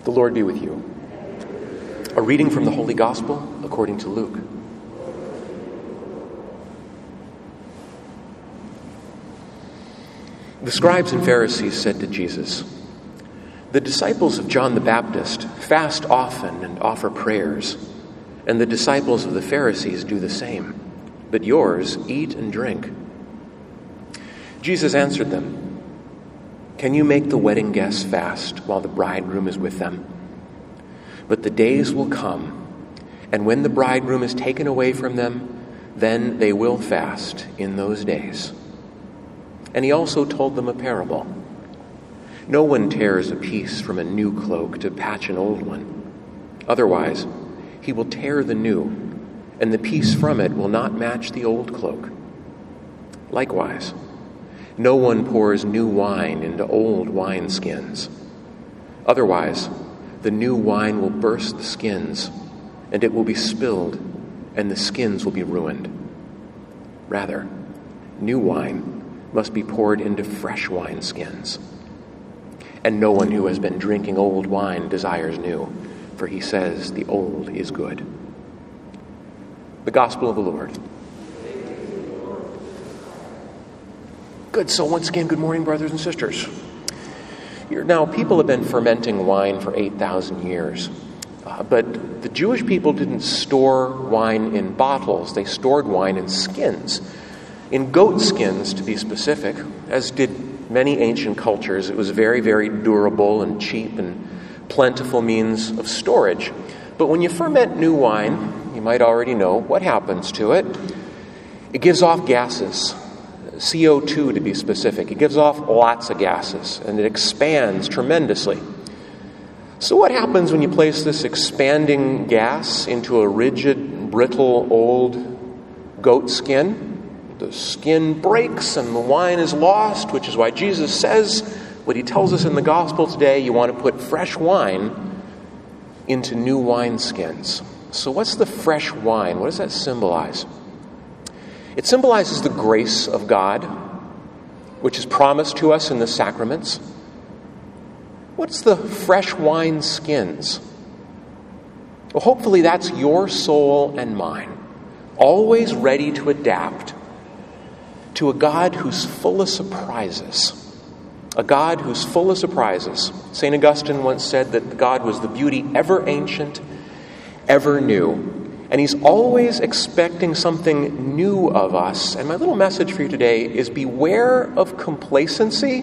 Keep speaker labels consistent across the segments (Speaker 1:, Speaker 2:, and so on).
Speaker 1: The Lord be with you. A reading from the Holy Gospel according to Luke. The scribes and Pharisees said to Jesus, "The disciples of John the Baptist fast often and offer prayers, and the disciples of the Pharisees do the same, but yours eat and drink." Jesus answered them, "Can you make the wedding guests fast while the bridegroom is with them? But the days will come, and when the bridegroom is taken away from them, then they will fast in those days." And he also told them a parable. "No one tears a piece from a new cloak to patch an old one. Otherwise, he will tear the new, and the piece from it will not match the old cloak. Likewise, no one pours new wine into old wineskins. Otherwise, the new wine will burst the skins, and it will be spilled, and the skins will be ruined. Rather, new wine must be poured into fresh wineskins. And no one who has been drinking old wine desires new, for he says the old is good." The Gospel of the Lord. Good. So once again, good morning, brothers and sisters. Now, people have been fermenting wine for 8,000 years. But the Jewish people didn't store wine in bottles. They stored wine in skins. In goat skins, to be specific, as did many ancient cultures. It was a very, very durable and cheap and plentiful means of storage. But when you ferment new wine, you might already know what happens to it. It gives off gases, CO2 to be specific. It gives off lots of gases, and it expands tremendously. So what happens when you place this expanding gas into a rigid, brittle, old goat skin? The skin breaks and the wine is lost, which is why Jesus says what he tells us in the gospel today: you want to put fresh wine into new wineskins. So what's the fresh wine? What does that symbolize? It symbolizes the grace of God, which is promised to us in the sacraments. What's the fresh wine skins? Well, hopefully that's your soul and mine, always ready to adapt to a God who's full of surprises. A God who's full of surprises. St. Augustine once said that God was the beauty ever ancient, ever new. And he's always expecting something new of us. And my little message for you today is beware of complacency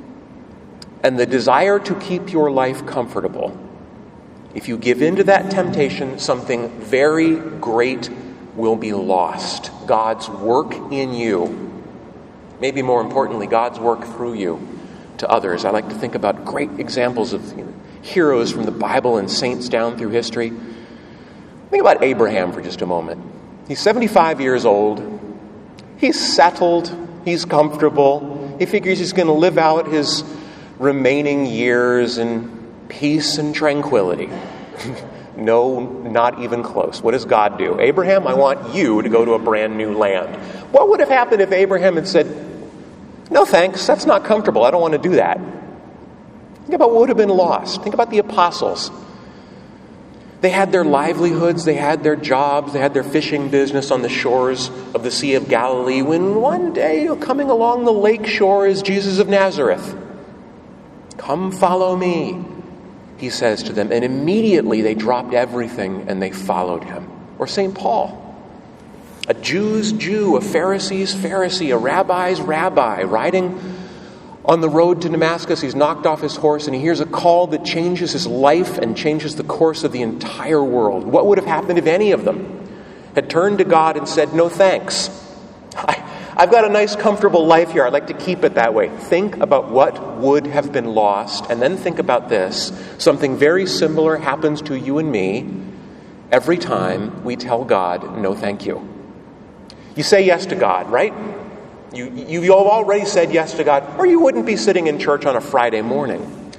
Speaker 1: and the desire to keep your life comfortable. If you give in to that temptation, something very great will be lost. God's work in you. Maybe more importantly, God's work through you to others. I like to think about great examples of heroes from the Bible and saints down through history. Think about Abraham for just a moment. He's 75 years old. He's settled. He's comfortable. He figures he's going to live out his remaining years in peace and tranquility. No, not even close. What does God do? "Abraham, I want you to go to a brand new land." What would have happened if Abraham had said, "No thanks, that's not comfortable, I don't want to do that"? Think about what would have been lost. Think about the apostles. They had their livelihoods, they had their jobs, they had their fishing business on the shores of the Sea of Galilee, when one day, coming along the lake shore, is Jesus of Nazareth. "Come follow me," he says to them, and immediately they dropped everything and they followed him. Or St. Paul, a Jew's Jew, a Pharisee's Pharisee, a rabbi's rabbi, riding on the road to Damascus. He's knocked off his horse and he hears a call that changes his life and changes the course of the entire world. What would have happened if any of them had turned to God and said, "No thanks, I've got a nice comfortable life here, I'd like to keep it that way"? Think about what would have been lost, and then think about this. Something very similar happens to you and me every time we tell God, "No thank you." You say yes to God, right? You've already said yes to God, or you wouldn't be sitting in church on a Friday morning.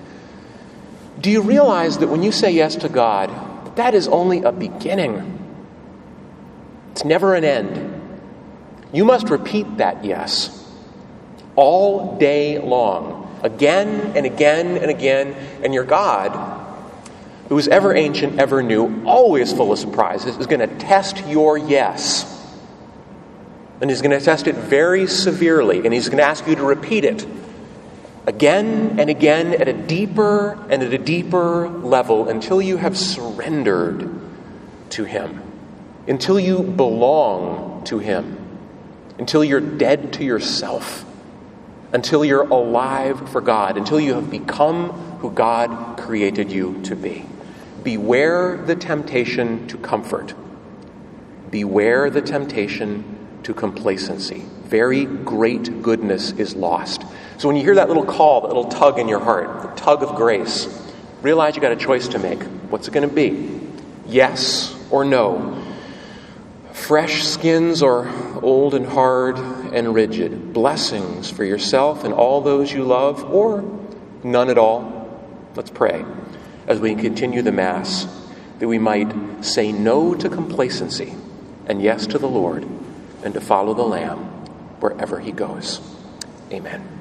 Speaker 1: Do you realize that when you say yes to God, that is only a beginning? It's never an end. You must repeat that yes all day long, again and again and again, and your God who's ever ancient, ever new, always full of surprises, is going to test your yes. And he's going to test it very severely, and he's going to ask you to repeat it again and again at a deeper and at a deeper level until you have surrendered to him, until you belong to him, until you're dead to yourself, until you're alive for God, until you have become who God created you to be. Beware the temptation to comfort. Beware the temptation to complacency. Very great goodness is lost. So when you hear that little call, that little tug in your heart, the tug of grace, realize you got a choice to make. What's it going to be? Yes or no? Fresh skins or old and hard and rigid? Blessings for yourself and all those you love, or none at all? Let's pray as we continue the Mass, that we might say no to complacency and yes to the Lord, and to follow the Lamb wherever he goes. Amen.